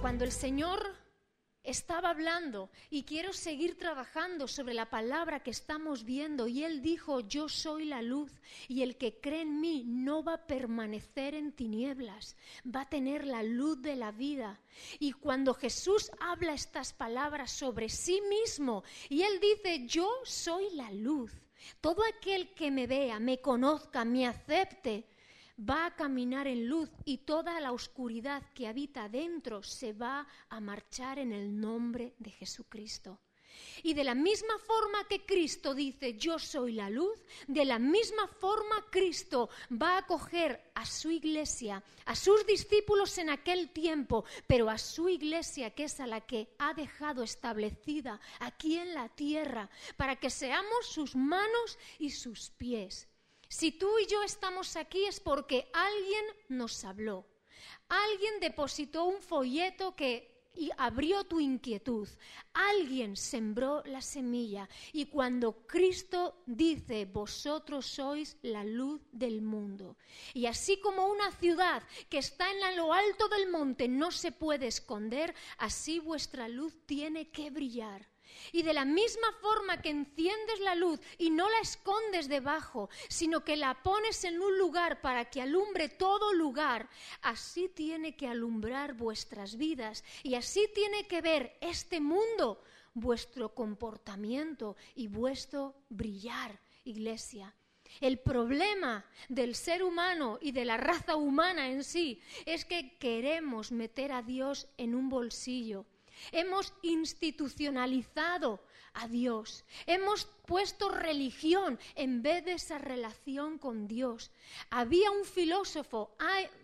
cuando el Señor estaba hablando, y quiero seguir trabajando sobre la palabra que estamos viendo, y Él dijo: yo soy la luz, y el que cree en mí no va a permanecer en tinieblas, va a tener la luz de la vida. Y cuando Jesús habla estas palabras sobre sí mismo, y Él dice: yo soy la luz, todo aquel que me vea, me conozca, me acepte, va a caminar en luz, y toda la oscuridad que habita dentro se va a marchar en el nombre de Jesucristo. Y de la misma forma que Cristo dice: yo soy la luz, de la misma forma Cristo va a coger a su iglesia, a sus discípulos en aquel tiempo, pero a su iglesia, que es a la que ha dejado establecida aquí en la tierra, para que seamos sus manos y sus pies. Si tú y yo estamos aquí es porque alguien nos habló, alguien depositó un folleto y abrió tu inquietud, alguien sembró la semilla, y cuando Cristo dice: vosotros sois la luz del mundo, y así como una ciudad que está en lo alto del monte no se puede esconder, así vuestra luz tiene que brillar. Y de la misma forma que enciendes la luz y no la escondes debajo, sino que la pones en un lugar para que alumbre todo lugar, así tiene que alumbrar vuestras vidas, y así tiene que ver este mundo vuestro comportamiento y vuestro brillar, iglesia. El problema del ser humano y de la raza humana en sí es que queremos meter a Dios en un bolsillo. Hemos institucionalizado a Dios, hemos puesto religión en vez de esa relación con Dios. Había un filósofo,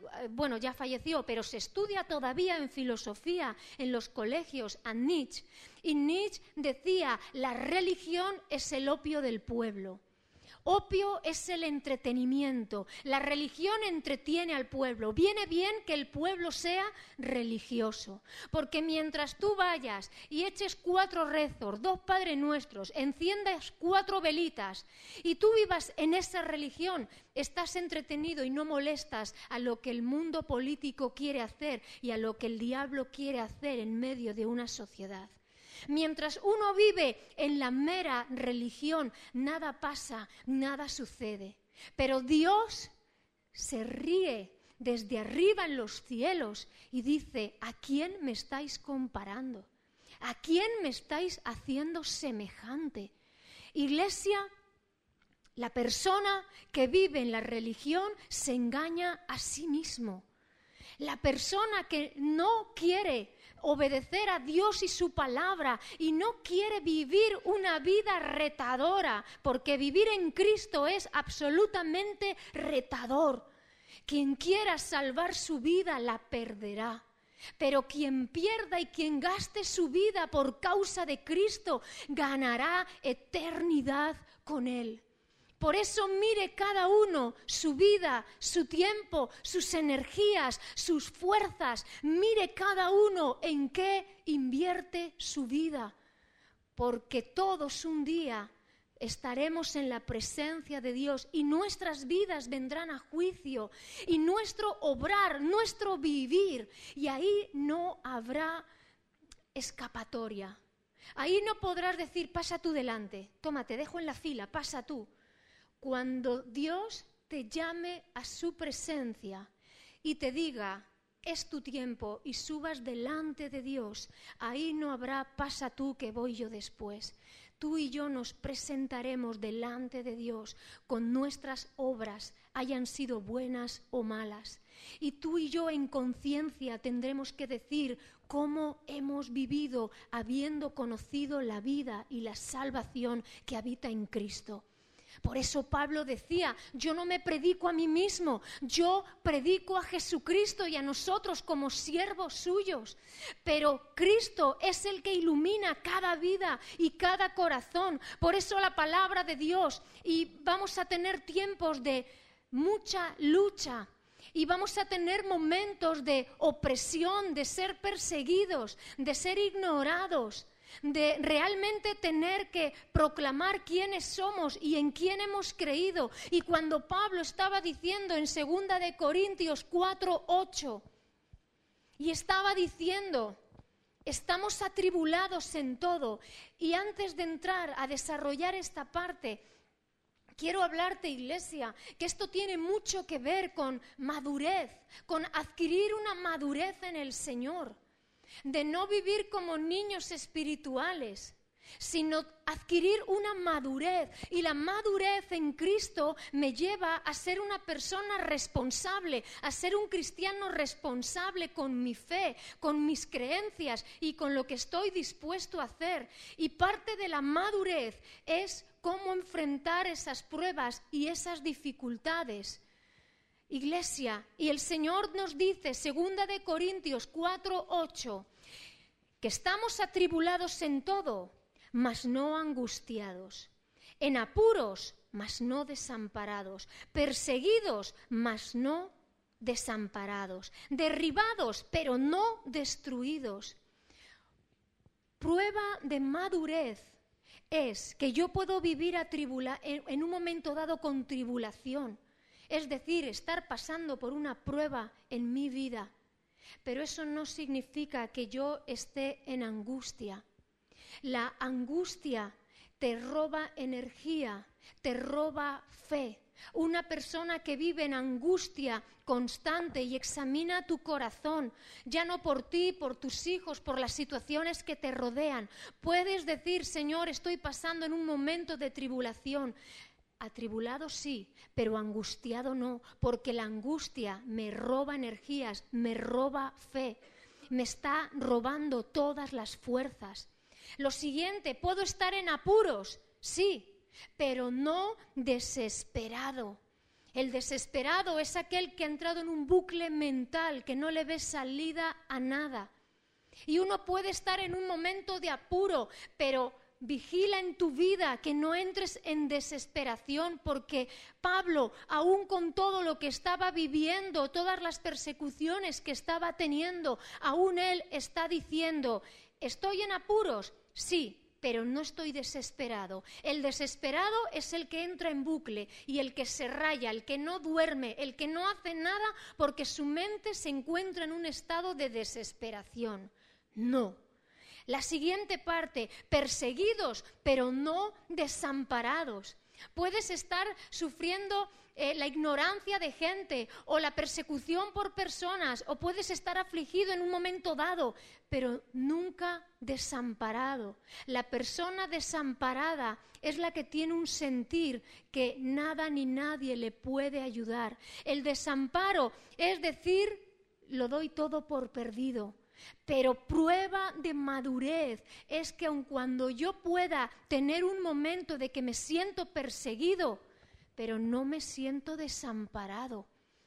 ya falleció, pero se estudia todavía en filosofía en los colegios, a Nietzsche, y Nietzsche decía: la religión es el opio del pueblo. Opio es el entretenimiento. La religión entretiene al pueblo. Viene bien que el pueblo sea religioso, porque mientras tú vayas y eches 4 rezos, 2 Padre Nuestros, enciendas 4 velitas y tú vivas en esa religión, estás entretenido y no molestas a lo que el mundo político quiere hacer y a lo que el diablo quiere hacer en medio de una sociedad. Mientras uno vive en la mera religión, nada pasa, nada sucede. Pero Dios se ríe desde arriba en los cielos y dice: ¿a quién me estáis comparando? ¿A quién me estáis haciendo semejante? Iglesia, la persona que vive en la religión se engaña a sí mismo. La persona que no quiere obedecer a Dios y su palabra y no quiere vivir una vida retadora, porque vivir en Cristo es absolutamente retador. Quien quiera salvar su vida la perderá, pero quien pierda y quien gaste su vida por causa de Cristo ganará eternidad con Él. Por eso mire cada uno su vida, su tiempo, sus energías, sus fuerzas. Mire cada uno en qué invierte su vida. Porque todos un día estaremos en la presencia de Dios y nuestras vidas vendrán a juicio. Y nuestro obrar, nuestro vivir. Y ahí no habrá escapatoria. Ahí no podrás decir: pasa tú delante, toma, te dejo en la fila, pasa tú. Cuando Dios te llame a su presencia y te diga: es tu tiempo, y subas delante de Dios, ahí no habrá pasa tú que voy yo después. Tú y yo nos presentaremos delante de Dios con nuestras obras, hayan sido buenas o malas. Y tú y yo en conciencia tendremos que decir cómo hemos vivido habiendo conocido la vida y la salvación que habita en Cristo. Por eso Pablo decía: yo no me predico a mí mismo, yo predico a Jesucristo y a nosotros como siervos suyos. Pero Cristo es el que ilumina cada vida y cada corazón. Por eso la palabra de Dios, y vamos a tener tiempos de mucha lucha. Y vamos a tener momentos de opresión, de ser perseguidos, de ser ignorados, de realmente tener que proclamar quiénes somos y en quién hemos creído. Y cuando Pablo estaba diciendo en 2 Corintios 4:8, Y estaba diciendo, estamos atribulados en todo. Y antes de entrar a desarrollar esta parte, quiero hablarte, iglesia, que esto tiene mucho que ver con madurez, con adquirir una madurez en el Señor, de no vivir como niños espirituales, sino adquirir una madurez. Y la madurez en Cristo me lleva a ser una persona responsable, a ser un cristiano responsable con mi fe, con mis creencias y con lo que estoy dispuesto a hacer. Y parte de la madurez es cómo enfrentar esas pruebas y esas dificultades. Iglesia, y el Señor nos dice, 2 de Corintios 4:8, que estamos atribulados en todo, mas no angustiados, en apuros, mas no desamparados, perseguidos, mas no desamparados, derribados, pero no destruidos. Prueba de madurez es que yo puedo vivir en un momento dado con tribulación, es decir, estar pasando por una prueba en mi vida, pero eso no significa que yo esté en angustia. La angustia te roba energía, te roba fe. Una persona que vive en angustia constante y examina tu corazón, ya no por ti, por tus hijos, por las situaciones que te rodean. Puedes decir, Señor, estoy pasando en un momento de tribulación. Atribulado sí, pero angustiado no, porque la angustia me roba energías, me roba fe, me está robando todas las fuerzas. Lo siguiente, ¿puedo estar en apuros? Sí, pero no desesperado. El desesperado es aquel que ha entrado en un bucle mental, que no le ve salida a nada. Y uno puede estar en un momento de apuro, pero vigila en tu vida que no entres en desesperación, porque Pablo, aún con todo lo que estaba viviendo, todas las persecuciones que estaba teniendo, aún él está diciendo, ¿estoy en apuros? Sí, pero no estoy desesperado. El desesperado es el que entra en bucle y el que se raya, el que no duerme, el que no hace nada porque su mente se encuentra en un estado de desesperación. No. La siguiente parte, perseguidos, pero no desamparados. Puedes estar sufriendo la ignorancia de gente o la persecución por personas, o puedes estar afligido en un momento dado, pero nunca desamparado. La persona desamparada es la que tiene un sentir que nada ni nadie le puede ayudar. El desamparo es decir, lo doy todo por perdido. Pero prueba de madurez es que aun cuando yo pueda tener un momento de que me siento perseguido, pero no me siento desamparado.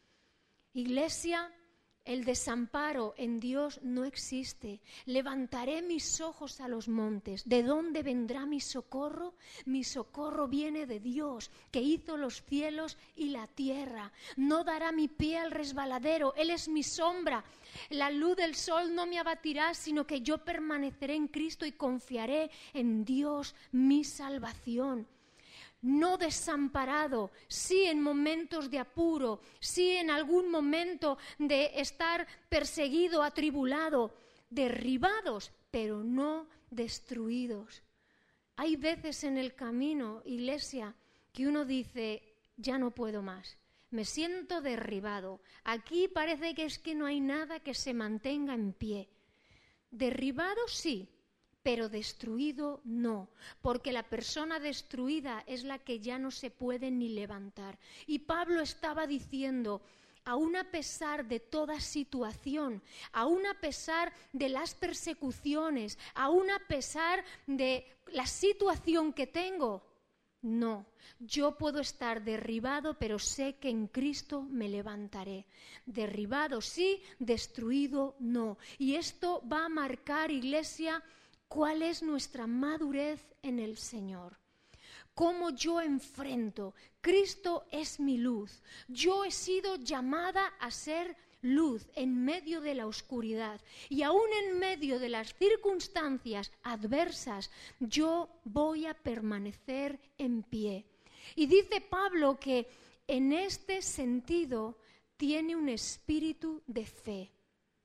Iglesia, el desamparo en Dios no existe. Levantaré mis ojos a los montes. ¿De dónde vendrá mi socorro? Mi socorro viene de Dios, que hizo los cielos y la tierra. No dará mi pie al resbaladero. Él es mi sombra. La luz del sol no me abatirá, sino que yo permaneceré en Cristo y confiaré en Dios, mi salvación. No desamparado, sí en momentos de apuro, sí en algún momento de estar perseguido, atribulado, derribados, pero no destruidos. Hay veces en el camino, iglesia, que uno dice, ya no puedo más, me siento derribado. Aquí parece que es que no hay nada que se mantenga en pie. Derribado sí, pero destruido no, porque la persona destruida es la que ya no se puede ni levantar. Y Pablo estaba diciendo, aún a pesar de toda situación, aún a pesar de las persecuciones, aún a pesar de la situación que tengo, no, yo puedo estar derribado, pero sé que en Cristo me levantaré. Derribado sí, destruido no. Y esto va a marcar, iglesia, ¿cuál es nuestra madurez en el Señor? ¿Cómo yo enfrento? Cristo es mi luz. Yo he sido llamada a ser luz en medio de la oscuridad. Y aún en medio de las circunstancias adversas, yo voy a permanecer en pie. Y dice Pablo que en este sentido tiene un espíritu de fe.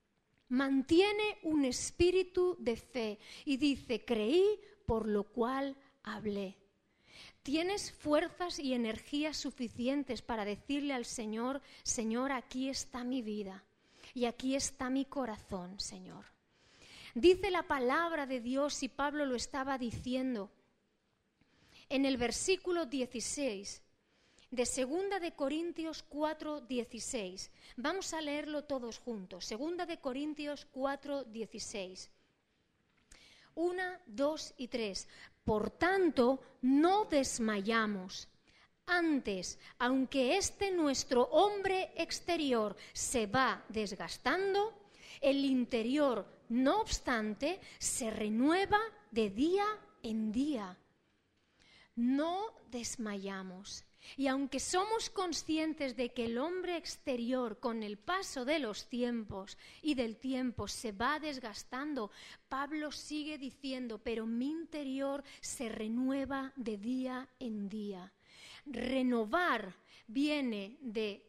mantiene un espíritu de fe y dice, creí, por lo cual hablé. ¿Tienes fuerzas y energías suficientes para decirle al Señor, Señor, aquí está mi vida y aquí está mi corazón, Señor? Dice la palabra de Dios, y Pablo lo estaba diciendo, en el versículo 16 de 2 de Corintios 4:16. Vamos a leerlo todos juntos. 2 de Corintios 4:16. 1, 2 y 3. Por tanto, no desmayamos. Antes, aunque nuestro hombre exterior se va desgastando, el interior, no obstante, se renueva de día en día. No desmayamos. Y aunque somos conscientes de que el hombre exterior con el paso de los tiempos y del tiempo se va desgastando, Pablo sigue diciendo, pero mi interior se renueva de día en día. Renovar viene de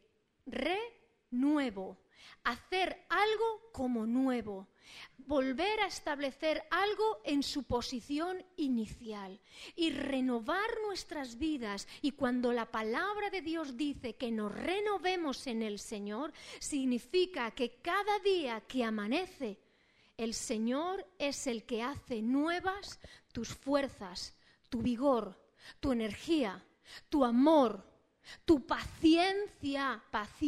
renuevo, hacer algo como nuevo. Volver a establecer algo en su posición inicial y renovar nuestras vidas. Y cuando la palabra de Dios dice que nos renovemos en el Señor, significa que cada día que amanece, el Señor es el que hace nuevas tus fuerzas, tu vigor, tu energía, tu amor, tu paciencia,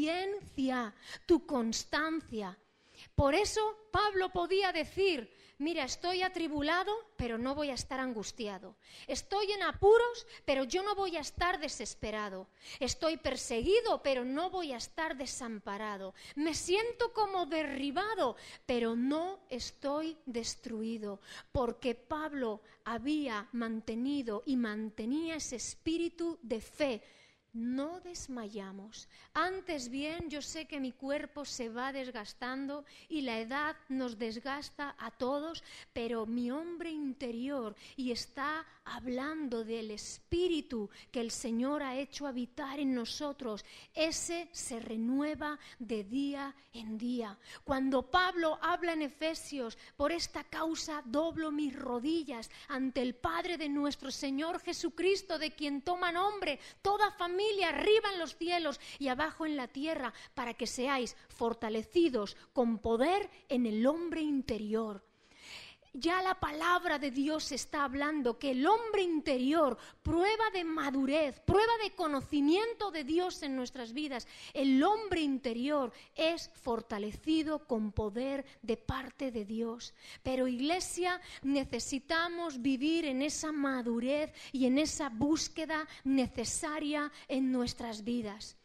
tu constancia. Por eso Pablo podía decir, mira, estoy atribulado, pero no voy a estar angustiado. Estoy en apuros, pero yo no voy a estar desesperado. Estoy perseguido, pero no voy a estar desamparado. Me siento como derribado, pero no estoy destruido, porque Pablo había mantenido y mantenía ese espíritu de fe. No desmayamos. Antes bien, yo sé que mi cuerpo se va desgastando y la edad nos desgasta a todos, pero mi hombre interior, y está hablando del espíritu que el Señor ha hecho habitar en nosotros, ese se renueva de día en día. Cuando Pablo habla en Efesios, por esta causa doblo mis rodillas ante el Padre de nuestro Señor Jesucristo, de quien toma nombre toda familia arriba en los cielos y abajo en la tierra, para que seáis fortalecidos con poder en el hombre interior. Ya la palabra de Dios está hablando que el hombre interior, prueba de madurez, prueba de conocimiento de Dios en nuestras vidas, el hombre interior es fortalecido con poder de parte de Dios. Pero, iglesia, necesitamos vivir en esa madurez y en esa búsqueda necesaria en nuestras vidas.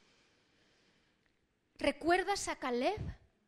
¿Recuerdas a Caleb?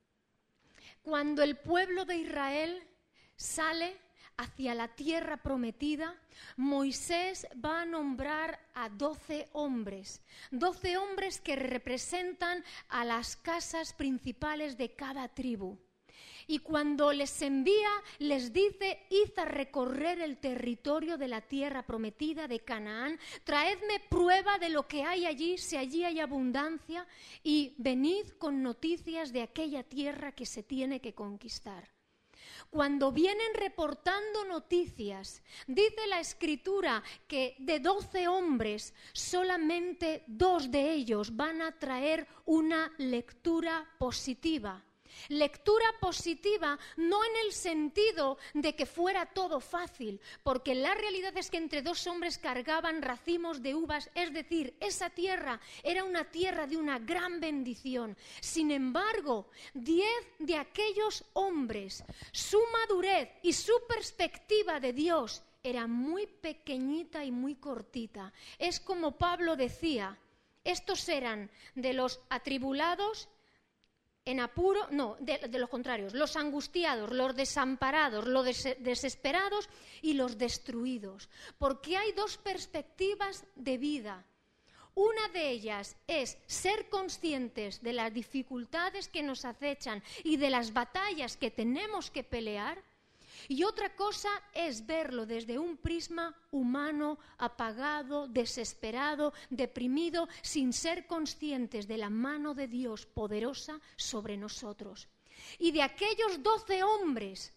Cuando el pueblo de Israel sale hacia la tierra prometida, Moisés va a nombrar a 12 hombres que representan a las casas principales de cada tribu. Y cuando les envía, les dice, id a recorrer el territorio de la tierra prometida de Canaán, traedme prueba de lo que hay allí, si allí hay abundancia, y venid con noticias de aquella tierra que se tiene que conquistar. Cuando vienen reportando noticias, dice la Escritura que de 12 hombres, solamente 2 de ellos van a traer una lectura positiva. Lectura positiva no en el sentido de que fuera todo fácil, porque la realidad es que entre 2 hombres cargaban racimos de uvas, es decir, esa tierra era una tierra de una gran bendición. Sin embargo, 10 de aquellos hombres, su madurez y su perspectiva de Dios era muy pequeñita y muy cortita. Es como Pablo decía, estos eran de los atribulados, en apuro, no, de los contrarios, los angustiados, los desamparados, los desesperados y los destruidos. Porque hay 2 perspectivas de vida. Una de ellas es ser conscientes de las dificultades que nos acechan y de las batallas que tenemos que pelear. Y otra cosa es verlo desde un prisma humano, apagado, desesperado, deprimido, sin ser conscientes de la mano de Dios poderosa sobre nosotros. Y de aquellos 12 hombres,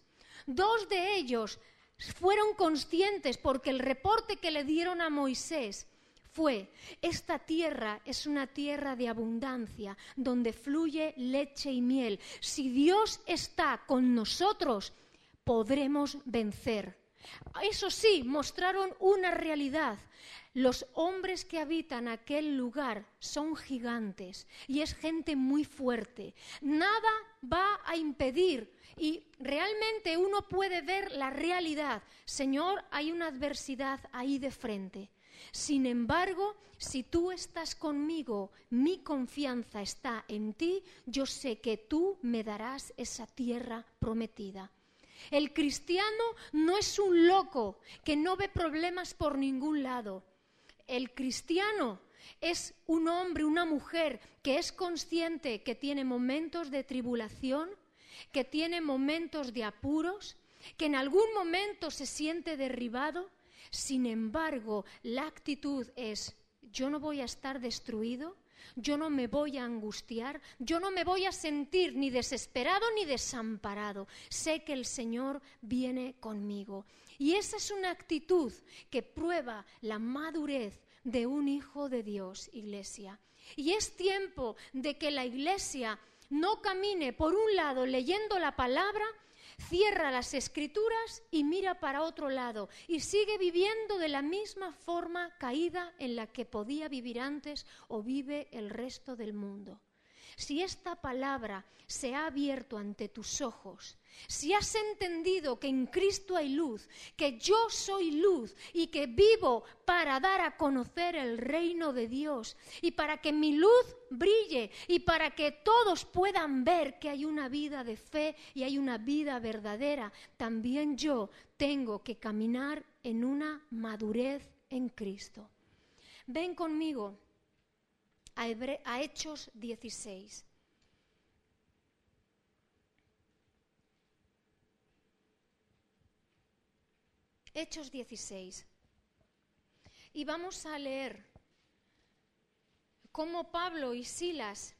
2 de ellos fueron conscientes porque el reporte que le dieron a Moisés fue: esta tierra es una tierra de abundancia, donde fluye leche y miel. Si Dios está con nosotros, podremos vencer. Eso sí, mostraron una realidad. Los hombres que habitan aquel lugar son gigantes y es gente muy fuerte. Nada va a impedir, y realmente uno puede ver la realidad. Señor, hay una adversidad ahí de frente. Sin embargo, si tú estás conmigo, mi confianza está en ti, yo sé que tú me darás esa tierra prometida. El cristiano no es un loco que no ve problemas por ningún lado. El cristiano es un hombre, una mujer que es consciente que tiene momentos de tribulación, que tiene momentos de apuros, que en algún momento se siente derribado. Sin embargo, la actitud es: yo no voy a estar destruido, yo no me voy a angustiar, yo no me voy a sentir ni desesperado ni desamparado. Sé que el Señor viene conmigo. Y esa es una actitud que prueba la madurez de un hijo de Dios, iglesia. Y es tiempo de que la iglesia no camine por un lado leyendo la palabra, cierra las escrituras y mira para otro lado y sigue viviendo de la misma forma caída en la que podía vivir antes o vive el resto del mundo. Si esta palabra se ha abierto ante tus ojos, si has entendido que en Cristo hay luz, que yo soy luz y que vivo para dar a conocer el reino de Dios y para que mi luz brille y para que todos puedan ver que hay una vida de fe y hay una vida verdadera, también yo tengo que caminar en una madurez en Cristo. Ven conmigo a Hechos 16. Hechos 16. Y vamos a leer cómo Pablo y Silas,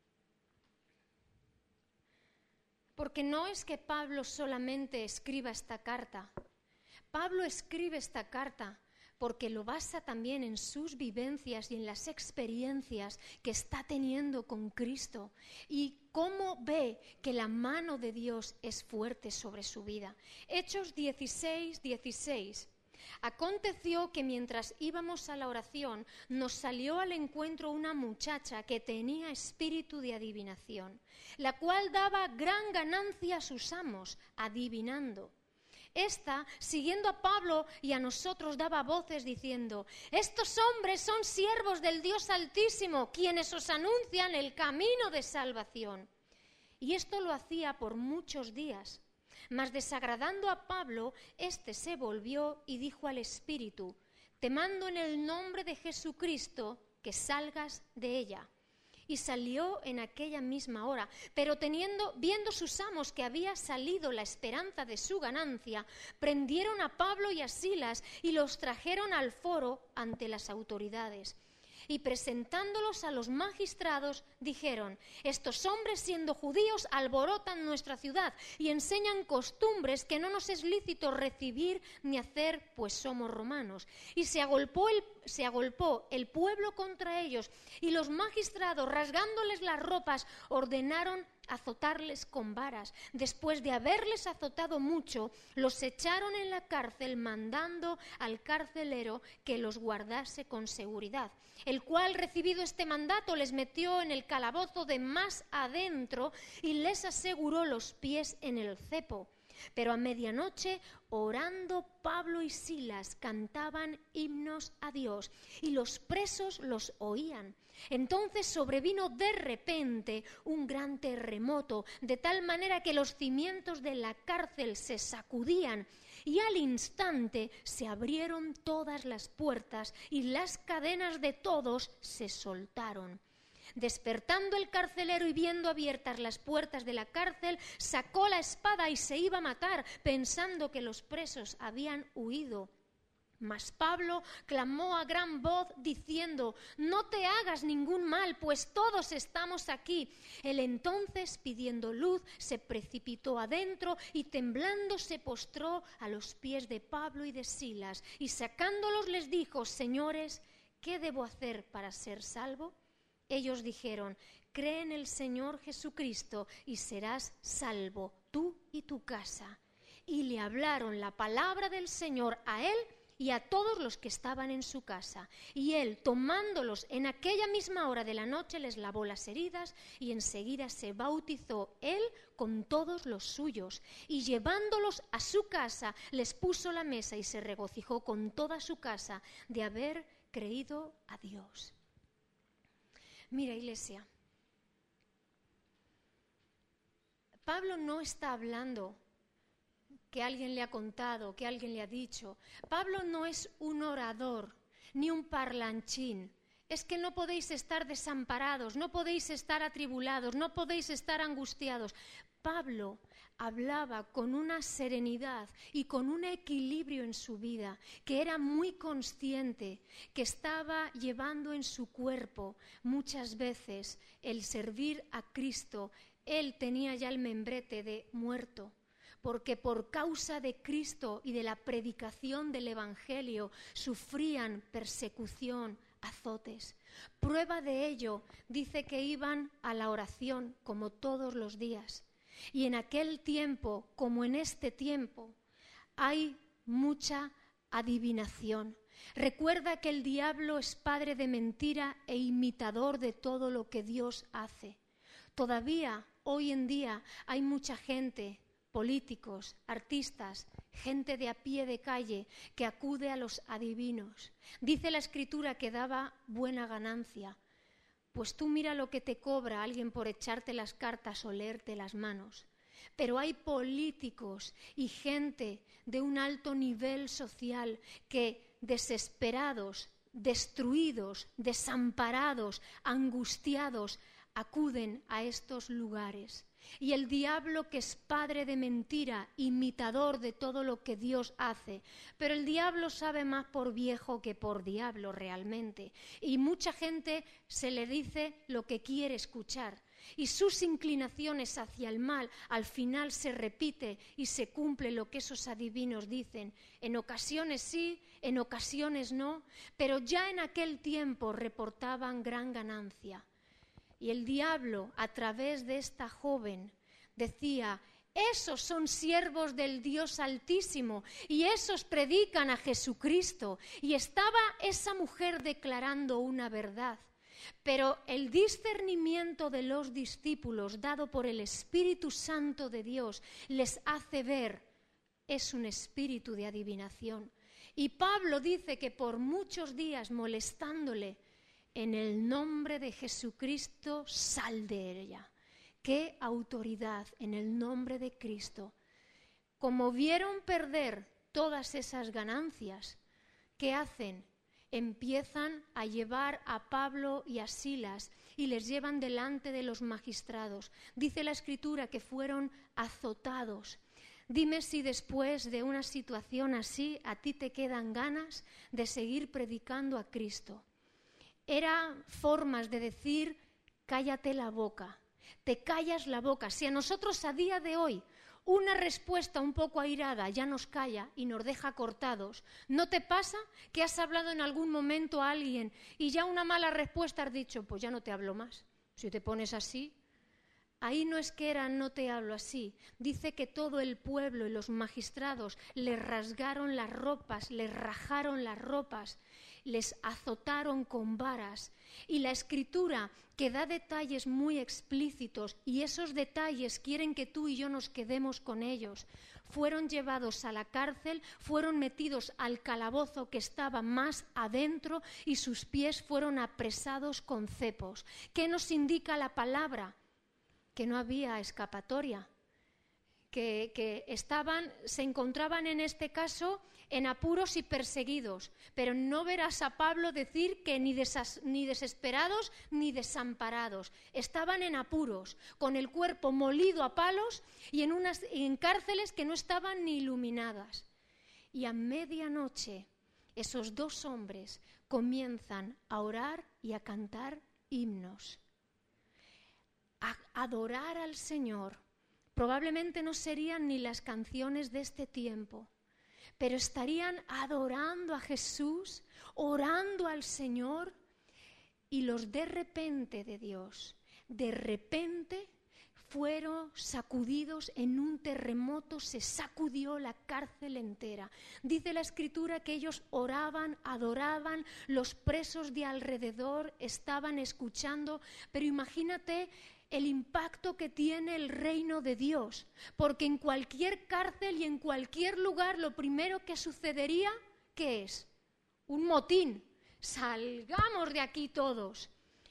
porque no es que Pablo solamente escriba esta carta. Pablo escribe esta carta porque lo basa también en sus vivencias y en las experiencias que está teniendo con Cristo y cómo ve que la mano de Dios es fuerte sobre su vida. Hechos 16, 16. Aconteció que mientras íbamos a la oración, nos salió al encuentro una muchacha que tenía espíritu de adivinación, la cual daba gran ganancia a sus amos, adivinando. Esta, siguiendo a Pablo y a nosotros, daba voces diciendo: estos hombres son siervos del Dios Altísimo, quienes os anuncian el camino de salvación. Y esto lo hacía por muchos días. Mas desagradando a Pablo, éste se volvió y dijo al espíritu: te mando en el nombre de Jesucristo que salgas de ella. Y salió en aquella misma hora, pero viendo sus amos que había salido la esperanza de su ganancia, prendieron a Pablo y a Silas y los trajeron al foro ante las autoridades. Y presentándolos a los magistrados, dijeron: estos hombres, siendo judíos, alborotan nuestra ciudad y enseñan costumbres que no nos es lícito recibir ni hacer, pues somos romanos. Y se agolpó el pueblo contra ellos, y los magistrados, rasgándoles las ropas, ordenaron azotarles con varas. Después de haberles azotado mucho, los echaron en la cárcel, mandando al carcelero que los guardase con seguridad, el cual, recibido este mandato, les metió en el calabozo de más adentro y les aseguró los pies en el cepo. Pero a medianoche, orando, Pablo y Silas cantaban himnos a Dios, y los presos los oían. Entonces sobrevino de repente un gran terremoto, de tal manera que los cimientos de la cárcel se sacudían, y al instante se abrieron todas las puertas, y las cadenas de todos se soltaron. Despertando el carcelero y viendo abiertas las puertas de la cárcel, sacó la espada y se iba a matar, pensando que los presos habían huido. Mas Pablo clamó a gran voz diciendo: no te hagas ningún mal, pues todos estamos aquí. Él entonces, pidiendo luz, se precipitó adentro y temblando se postró a los pies de Pablo y de Silas, y sacándolos les dijo: señores, ¿qué debo hacer para ser salvo? Ellos dijeron: cree en el Señor Jesucristo y serás salvo, tú y tu casa. Y le hablaron la palabra del Señor a él y a todos los que estaban en su casa. Y él, tomándolos en aquella misma hora de la noche, les lavó las heridas y enseguida se bautizó él con todos los suyos. Y llevándolos a su casa, les puso la mesa y se regocijó con toda su casa de haber creído a Dios. Mira, iglesia, Pablo no está hablando que alguien le ha contado, que alguien le ha dicho. Pablo no es un orador, ni un parlanchín. Es que no podéis estar desamparados, no podéis estar atribulados, no podéis estar angustiados. Pablo hablaba con una serenidad y con un equilibrio en su vida, que era muy consciente, que estaba llevando en su cuerpo muchas veces el servir a Cristo. Él tenía ya el membrete de muerto, porque por causa de Cristo y de la predicación del Evangelio sufrían persecución, azotes. Prueba de ello, dice que iban a la oración como todos los días. Y en aquel tiempo, como en este tiempo, hay mucha adivinación. Recuerda que el diablo es padre de mentira e imitador de todo lo que Dios hace. Todavía, hoy en día, hay mucha gente, políticos, artistas, gente de a pie de calle que acude a los adivinos. Dice la Escritura que daba buena ganancia. Pues tú mira lo que te cobra alguien por echarte las cartas o leerte las manos. Pero hay políticos y gente de un alto nivel social que desesperados, destruidos, desamparados, angustiados, acuden a estos lugares. Y el diablo, que es padre de mentira, imitador de todo lo que Dios hace, pero el diablo sabe más por viejo que por diablo realmente, y mucha gente se le dice lo que quiere escuchar, y sus inclinaciones hacia el mal al final se repite y se cumple lo que esos adivinos dicen. En ocasiones sí, en ocasiones no, pero ya en aquel tiempo reportaban gran ganancia. Y el diablo, a través de esta joven, decía: esos son siervos del Dios Altísimo y esos predican a Jesucristo. Y estaba esa mujer declarando una verdad. Pero el discernimiento de los discípulos, dado por el Espíritu Santo de Dios, les hace ver: es un espíritu de adivinación. Y Pablo dice que por muchos días molestándole, en el nombre de Jesucristo, sal de ella. ¡Qué autoridad en el nombre de Cristo! Como vieron perder todas esas ganancias, ¿qué hacen? Empiezan a llevar a Pablo y a Silas y les llevan delante de los magistrados. Dice la Escritura que fueron azotados. Dime si después de una situación así a ti te quedan ganas de seguir predicando a Cristo. Eran formas de decir: cállate la boca, te callas la boca. Si a nosotros a día de hoy una respuesta un poco airada ya nos calla y nos deja cortados, ¿no te pasa que has hablado en algún momento a alguien y ya una mala respuesta has dicho: pues ya no te hablo más? Si te pones así. Ahí no es que era no te hablo así. Dice que todo el pueblo y los magistrados le rasgaron las ropas, les rajaron las ropas, les azotaron con varas. Y la Escritura, que da detalles muy explícitos, y esos detalles quieren que tú y yo nos quedemos con ellos, fueron llevados a la cárcel, fueron metidos al calabozo que estaba más adentro y sus pies fueron apresados con cepos. ¿Qué nos indica la palabra? Que no había escapatoria, que se encontraban en este caso en apuros y perseguidos, pero no verás a Pablo decir que ni desesperados ni desamparados. Estaban en apuros, con el cuerpo molido a palos y en cárceles que no estaban ni iluminadas. Y a medianoche esos dos hombres comienzan a orar y a cantar himnos, a adorar al Señor. Probablemente no serían ni las canciones de este tiempo, pero estarían adorando a Jesús, orando al Señor, y los de repente de Dios, de repente fueron sacudidos en un terremoto, se sacudió la cárcel entera. Dice la Escritura que ellos oraban, adoraban, los presos de alrededor estaban escuchando, pero imagínate el impacto que tiene el reino de Dios, porque en cualquier cárcel y en cualquier lugar lo primero que sucedería, ¿qué es? Un motín. Salgamos de aquí todos.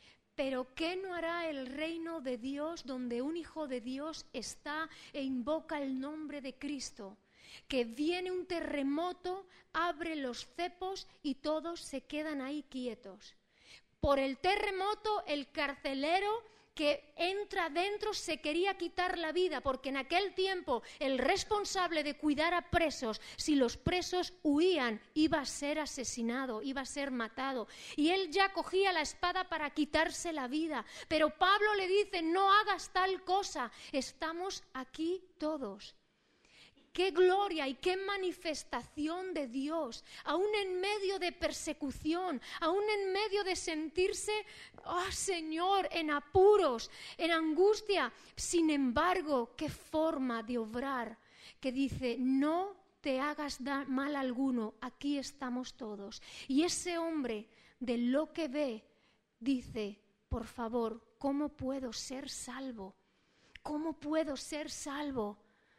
Pero ¿qué no hará el reino de Dios donde un hijo de Dios está e invoca el nombre de Cristo? Que viene un terremoto, abre los cepos y todos se quedan ahí quietos. Por el terremoto, el carcelero que entra dentro se quería quitar la vida, porque en aquel tiempo el responsable de cuidar a presos, si los presos huían, iba a ser asesinado, iba a ser matado. Y él ya cogía la espada para quitarse la vida. Pero Pablo le dice, no hagas tal cosa, estamos aquí todos. ¡Qué gloria y qué manifestación de Dios! Aún en medio de persecución, aún en medio de sentirse, ¡oh Señor!, en apuros, en angustia. Sin embargo, qué forma de obrar, que dice, no te hagas mal alguno, aquí estamos todos. Y ese hombre, de lo que ve, dice, por favor, ¿cómo puedo ser salvo? ¿Cómo puedo ser salvo?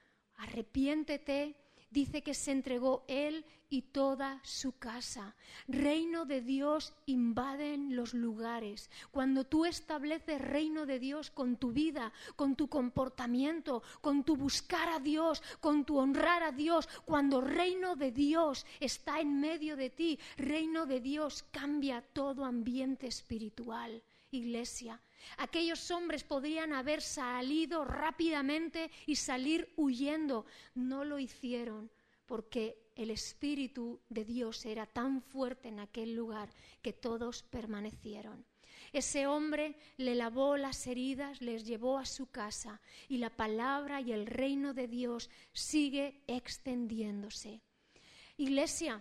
Arrepiéntete, dice que se entregó él y toda su casa. Reino de Dios invaden los lugares. Cuando tú estableces reino de Dios con tu vida, con tu comportamiento, con tu buscar a Dios, con tu honrar a Dios, cuando reino de Dios está en medio de ti, reino de Dios cambia todo ambiente espiritual. Iglesia, aquellos hombres podrían haber salido rápidamente y salir huyendo. No lo hicieron porque el Espíritu de Dios era tan fuerte en aquel lugar que todos permanecieron. Ese hombre le lavó las heridas, les llevó a su casa y la palabra y el reino de Dios sigue extendiéndose. Iglesia,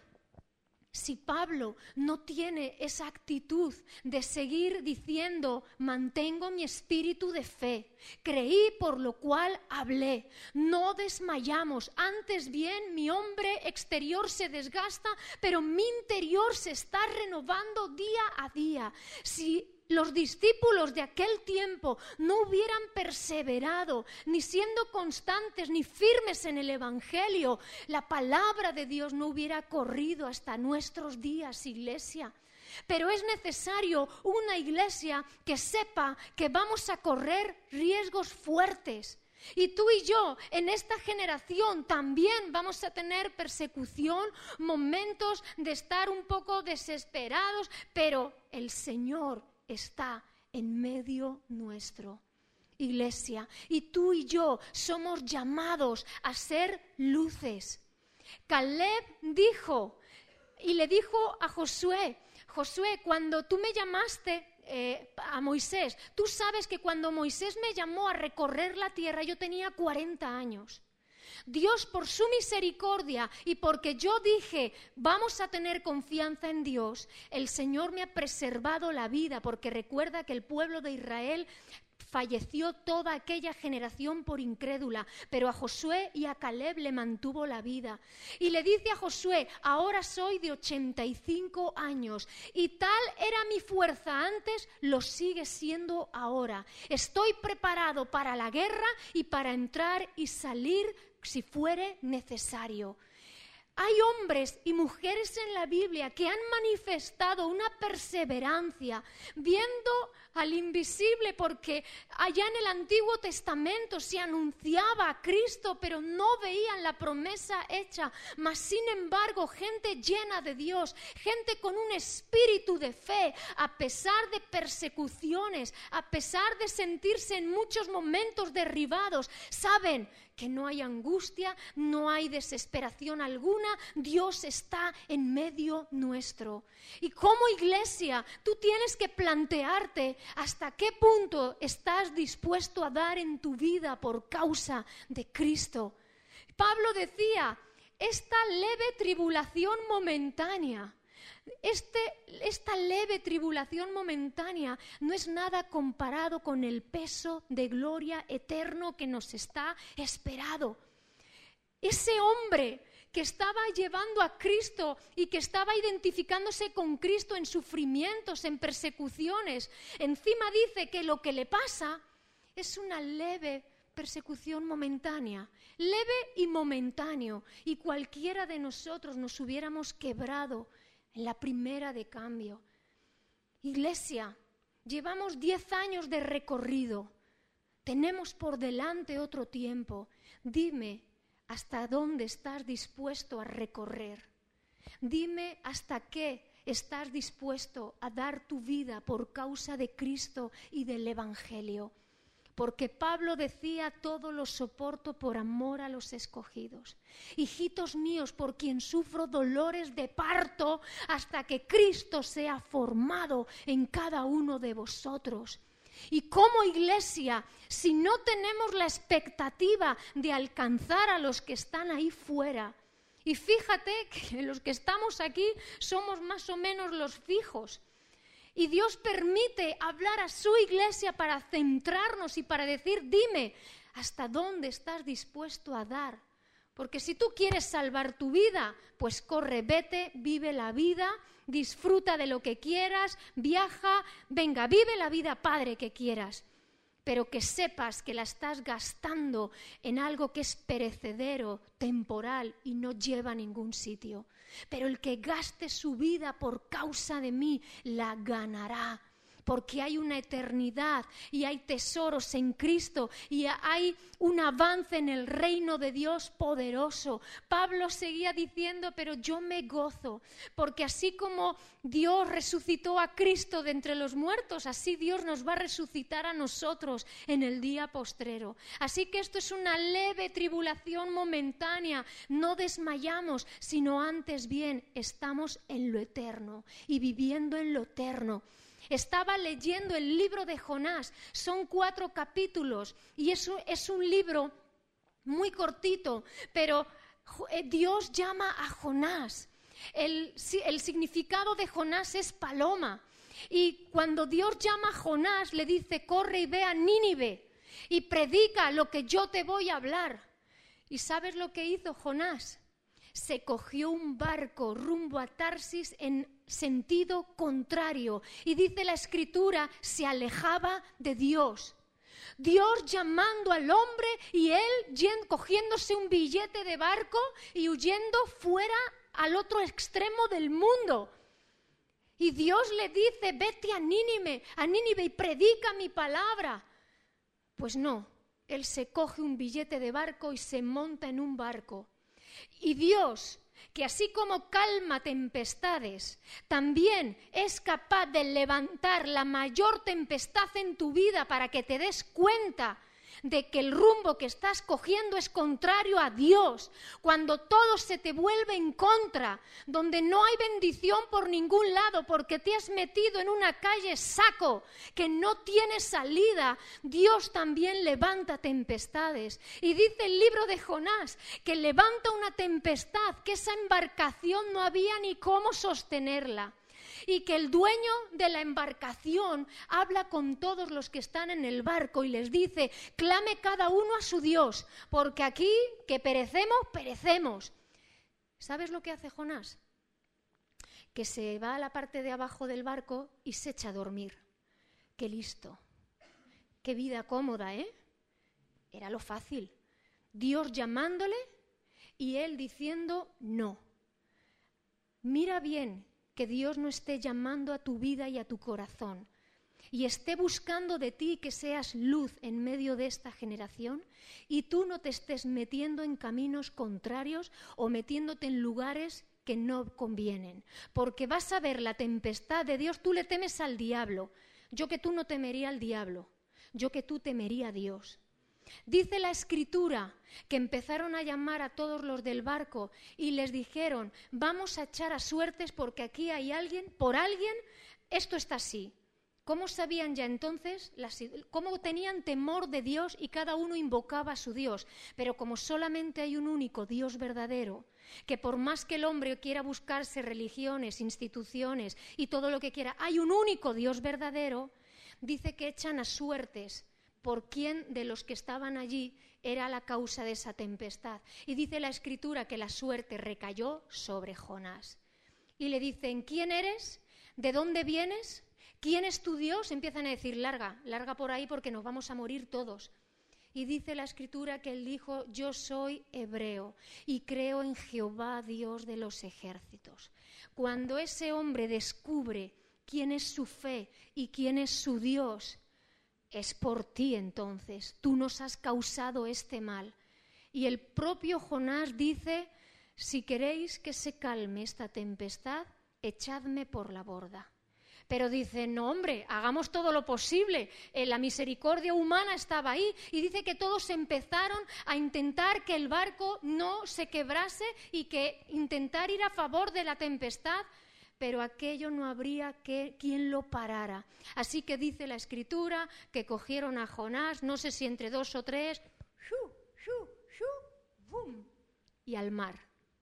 si Pablo no tiene esa actitud de seguir diciendo, mantengo mi espíritu de fe, creí por lo cual hablé, no desmayamos, antes bien mi hombre exterior se desgasta, pero mi interior se está renovando día a día. Si los discípulos de aquel tiempo no hubieran perseverado, ni siendo constantes, ni firmes en el Evangelio, la palabra de Dios no hubiera corrido hasta nuestros días, iglesia. Pero es necesario una iglesia que sepa que vamos a correr riesgos fuertes. Y tú y yo en esta generación también vamos a tener persecución, momentos de estar un poco desesperados, pero el Señor está en medio nuestro, iglesia, y tú y yo somos llamados a ser luces. Caleb dijo, y le dijo a Josué, Josué, cuando tú me llamaste a Moisés, tú sabes que cuando Moisés me llamó a recorrer la tierra yo tenía 40 años. Dios, por su misericordia y porque yo dije, vamos a tener confianza en Dios, el Señor me ha preservado la vida, porque recuerda que el pueblo de Israel falleció toda aquella generación por incrédula, pero a Josué y a Caleb le mantuvo la vida. Y le dice a Josué, ahora soy de 85 años y tal era mi fuerza antes, lo sigue siendo ahora. Estoy preparado para la guerra y para entrar y salir si fuere necesario. Hay hombres y mujeres en la Biblia que han manifestado una perseverancia viendo al invisible, porque allá en el Antiguo Testamento se anunciaba a Cristo, pero no veían la promesa hecha. Mas sin embargo, gente llena de Dios, gente con un espíritu de fe, a pesar de persecuciones, a pesar de sentirse en muchos momentos derribados, saben que no hay angustia, no hay desesperación alguna, ninguna, Dios está en medio nuestro. Y como iglesia, tú tienes que plantearte hasta qué punto estás dispuesto a dar en tu vida por causa de Cristo. Pablo decía, esta leve tribulación momentánea, esta leve tribulación momentánea no es nada comparado con el peso de gloria eterno que nos está esperado. Ese hombre que estaba llevando a Cristo y que estaba identificándose con Cristo en sufrimientos, en persecuciones, encima dice que lo que le pasa es una leve persecución momentánea, leve y momentáneo, y cualquiera de nosotros nos hubiéramos quebrado en la primera de cambio. Iglesia, llevamos 10 años de recorrido, tenemos por delante otro tiempo. Dime, ¿hasta dónde estás dispuesto a recorrer? Dime hasta qué estás dispuesto a dar tu vida por causa de Cristo y del Evangelio. Porque Pablo decía, todo lo soporto por amor a los escogidos. Hijitos míos, por quien sufro dolores de parto hasta que Cristo sea formado en cada uno de vosotros. Y como iglesia, si no tenemos la expectativa de alcanzar a los que están ahí fuera, y fíjate que los que estamos aquí somos más o menos los fijos, y Dios permite hablar a su iglesia para centrarnos y para decir, dime, ¿hasta dónde estás dispuesto a dar? Porque si tú quieres salvar tu vida, pues corre, vete, vive la vida, disfruta de lo que quieras, viaja, venga, vive la vida padre que quieras. Pero que sepas que la estás gastando en algo que es perecedero, temporal y no lleva a ningún sitio. Pero el que gaste su vida por causa de mí, la ganará. Porque hay una eternidad y hay tesoros en Cristo y hay un avance en el reino de Dios poderoso. Pablo seguía diciendo, pero yo me gozo, porque así como Dios resucitó a Cristo de entre los muertos, así Dios nos va a resucitar a nosotros en el día postrero. Así que esto es una leve tribulación momentánea, no desmayamos, sino antes bien estamos en lo eterno y viviendo en lo eterno. Estaba leyendo el libro de Jonás, son 4 capítulos y eso es un libro muy cortito, pero Dios llama a Jonás. El significado de Jonás es paloma y cuando Dios llama a Jonás le dice, corre y ve a Nínive y predica lo que yo te voy a hablar. ¿Y sabes lo que hizo Jonás? Se cogió un barco rumbo a Tarsis en sentido contrario y dice la Escritura, se alejaba de Dios. Dios llamando al hombre y él cogiéndose un billete de barco y huyendo fuera al otro extremo del mundo. Y Dios le dice, vete a Nínive y predica mi palabra. Pues no, él se coge un billete de barco y se monta en un barco. Y Dios, que así como calma tempestades, también es capaz de levantar la mayor tempestad en tu vida para que te des cuenta de que el rumbo que estás cogiendo es contrario a Dios, cuando todo se te vuelve en contra, donde no hay bendición por ningún lado porque te has metido en una calle saco que no tiene salida, Dios también levanta tempestades. Y dice el libro de Jonás que levanta una tempestad, que esa embarcación no había ni cómo sostenerla. Y que el dueño de la embarcación habla con todos los que están en el barco y les dice, clame cada uno a su Dios, porque aquí que perecemos. ¿Sabes lo que hace Jonás? Que se va a la parte de abajo del barco y se echa a dormir. ¡Qué listo! ¡Qué vida cómoda, eh! Era lo fácil. Dios llamándole y él diciendo no. Mira bien que Dios no esté llamando a tu vida y a tu corazón y esté buscando de ti que seas luz en medio de esta generación y tú no te estés metiendo en caminos contrarios o metiéndote en lugares que no convienen, porque vas a ver la tempestad de Dios. Tú le temes al diablo, yo que tú no temería al diablo, yo que tú temería a Dios. Dice la Escritura que empezaron a llamar a todos los del barco y les dijeron, vamos a echar a suertes porque aquí hay alguien, por alguien, esto está así. ¿Cómo sabían ya entonces? ¿Cómo tenían temor de Dios y cada uno invocaba a su Dios? Pero como solamente hay un único Dios verdadero, que por más que el hombre quiera buscarse religiones, instituciones y todo lo que quiera, hay un único Dios verdadero, dice que echan a suertes por quién de los que estaban allí era la causa de esa tempestad. Y dice la Escritura que la suerte recayó sobre Jonás. Y le dicen, ¿quién eres? ¿De dónde vienes? ¿Quién es tu Dios? Empiezan a decir, larga por ahí porque nos vamos a morir todos. Y dice la Escritura que él dijo, yo soy hebreo y creo en Jehová, Dios de los ejércitos. Cuando ese hombre descubre quién es su fe y quién es su Dios, es por ti entonces, tú nos has causado este mal. Y el propio Jonás dice, si queréis que se calme esta tempestad, echadme por la borda. Pero dice, no hombre, hagamos todo lo posible. La misericordia humana estaba ahí y dice que todos empezaron a intentar que el barco no se quebrase y que intentar ir a favor de la tempestad, pero aquello no habría quien lo parara. Así que dice la Escritura que cogieron a Jonás, no sé si entre 2 o 3, ¡bum!, y al mar.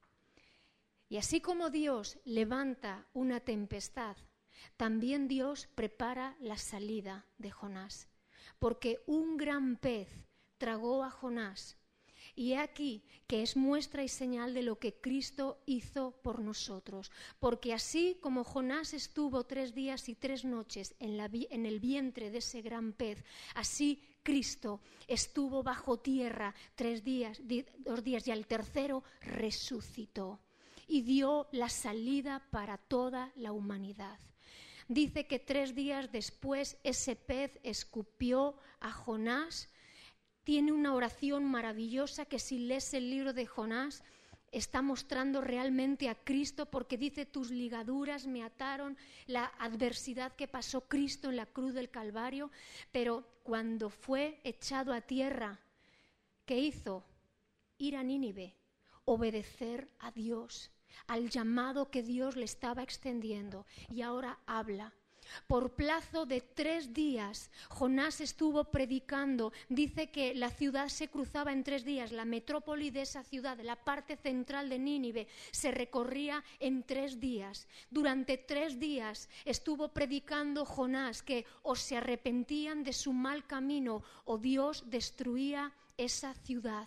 Y así como Dios levanta una tempestad, también Dios prepara la salida de Jonás, porque un gran pez tragó a Jonás. Y he aquí que es muestra y señal de lo que Cristo hizo por nosotros, porque así como Jonás estuvo 3 días y 3 noches en el vientre de ese gran pez, así Cristo estuvo bajo tierra 2 días y al tercero resucitó y dio la salida para toda la humanidad. Dice que 3 días después ese pez escupió a Jonás. Tiene una oración maravillosa que si lees el libro de Jonás está mostrando realmente a Cristo, porque dice, tus ligaduras me ataron, la adversidad que pasó Cristo en la cruz del Calvario. Pero cuando fue echado a tierra, ¿qué hizo? Ir a Nínive, obedecer a Dios, al llamado que Dios le estaba extendiendo, y ahora habla. Por plazo de 3 días Jonás estuvo predicando. Dice que la ciudad se cruzaba en 3 días, la metrópoli de esa ciudad, la parte central de Nínive, se recorría en 3 días. Durante 3 días estuvo predicando Jonás que o se arrepentían de su mal camino o Dios destruía esa ciudad.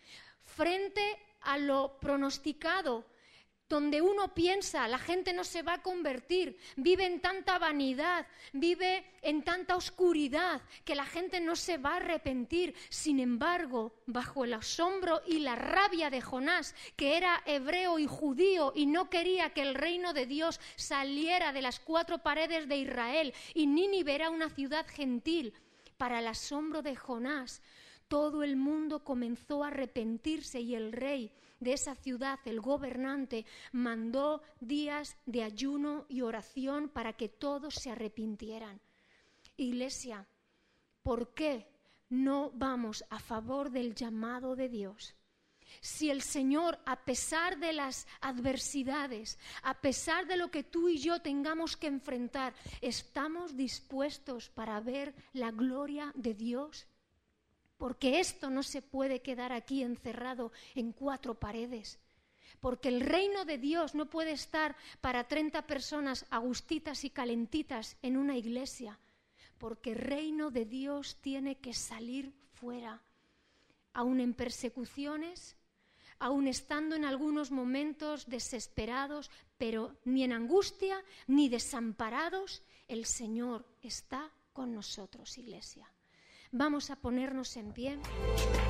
Frente a lo pronosticado, donde uno piensa, la gente no se va a convertir, vive en tanta vanidad, vive en tanta oscuridad, que la gente no se va a arrepentir. Sin embargo, bajo el asombro y la rabia de Jonás, que era hebreo y judío y no quería que el reino de Dios saliera de las 4 paredes de Israel, y Nínive era una ciudad gentil, para el asombro de Jonás, todo el mundo comenzó a arrepentirse y el rey de esa ciudad, el gobernante, mandó días de ayuno y oración para que todos se arrepintieran. Iglesia, ¿por qué no vamos a favor del llamado de Dios? Si el Señor, a pesar de las adversidades, a pesar de lo que tú y yo tengamos que enfrentar, estamos dispuestos para ver la gloria de Dios, porque esto no se puede quedar aquí encerrado en 4 paredes, porque el reino de Dios no puede estar para 30 personas agustitas y calentitas en una iglesia, porque el reino de Dios tiene que salir fuera, aun en persecuciones, aun estando en algunos momentos desesperados, pero ni en angustia ni desamparados, el Señor está con nosotros, iglesia. Vamos a ponernos en pie.